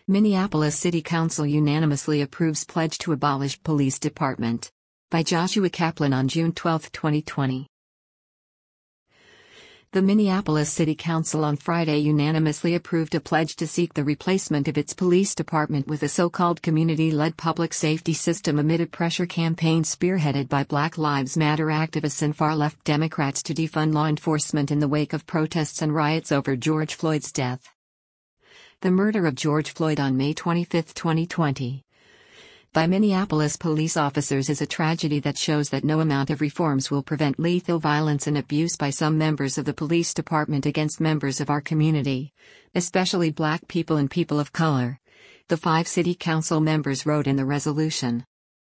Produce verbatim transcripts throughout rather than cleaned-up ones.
Minneapolis City Council unanimously approves pledge to abolish police department. By Joshua Kaplan on June twelfth, twenty twenty. The Minneapolis City Council on Friday unanimously approved a pledge to seek the replacement of its police department with a so-called community-led public safety system amid a pressure campaign spearheaded by Black Lives Matter activists and far-left Democrats to defund law enforcement in the wake of protests and riots over George Floyd's death. The murder of George Floyd on May twenty-fifth, twenty twenty, by Minneapolis police officers is a tragedy that shows that no amount of reforms will prevent lethal violence and abuse by some members of the police department against members of our community, especially Black people and people of color, the five city council members wrote in the resolution.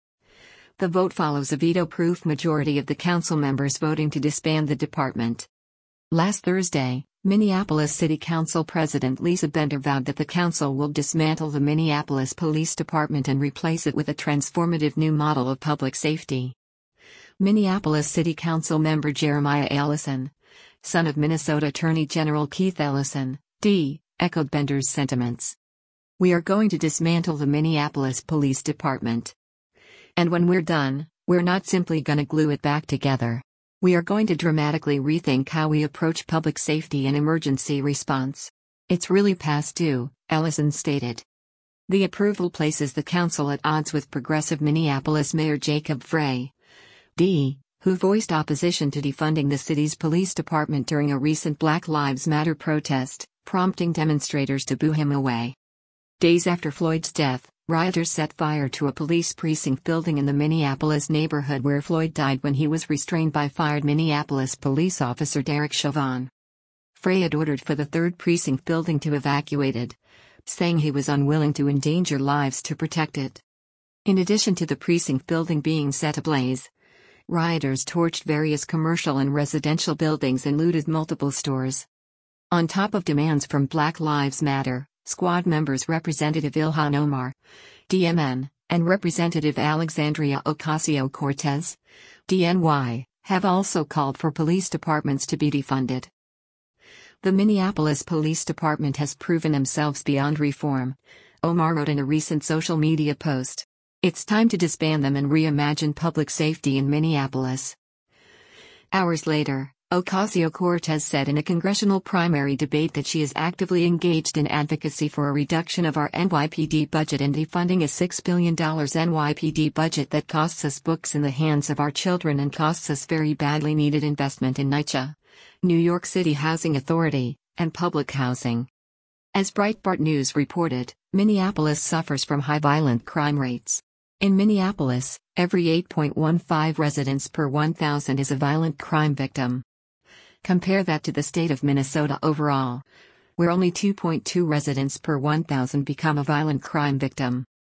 The vote follows a veto-proof majority of the council members voting to disband the department. Last Thursday, Minneapolis City Council President Lisa Bender vowed that the council will dismantle the Minneapolis Police Department and replace it with a transformative new model of public safety. Minneapolis City Council member Jeremiah Ellison, son of Minnesota Attorney General Keith Ellison, D., echoed Bender's sentiments. "We are going to dismantle the Minneapolis Police Department. And when we're done, we're not simply gonna glue it back together. We are going to dramatically rethink how we approach public safety and emergency response. It's really past due," Ellison stated. The approval places the council at odds with progressive Minneapolis Mayor Jacob Frey, D., who voiced opposition to defunding the city's police department during a recent Black Lives Matter protest, prompting demonstrators to boo him away. Days after Floyd's death, rioters set fire to a police precinct building in the Minneapolis neighborhood where Floyd died when he was restrained by fired Minneapolis police officer Derek Chauvin. Frey had ordered for the third precinct building to evacuate it, saying he was unwilling to endanger lives to protect it. In addition to the precinct building being set ablaze, rioters torched various commercial and residential buildings and looted multiple stores. On top of demands from Black Lives Matter, Squad members Representative Ilhan Omar, D M N, and Representative Alexandria Ocasio-Cortez, D N Y, have also called for police departments to be defunded. The Minneapolis Police Department has proven themselves beyond reform, Omar wrote in a recent social media post. It's time to disband them and reimagine public safety in Minneapolis. Hours later, Ocasio-Cortez said in a congressional primary debate that she is actively engaged in advocacy for a reduction of our N Y P D budget and defunding a six billion dollars N Y P D budget that costs us books in the hands of our children and costs us very badly needed investment in NYCHA, New York City Housing Authority, and public housing. As Breitbart News reported, Minneapolis suffers from high violent crime rates. In Minneapolis, every eight point one five residents per one thousand is a violent crime victim. Compare that to the state of Minnesota overall, where only two point two residents per one thousand become a violent crime victim.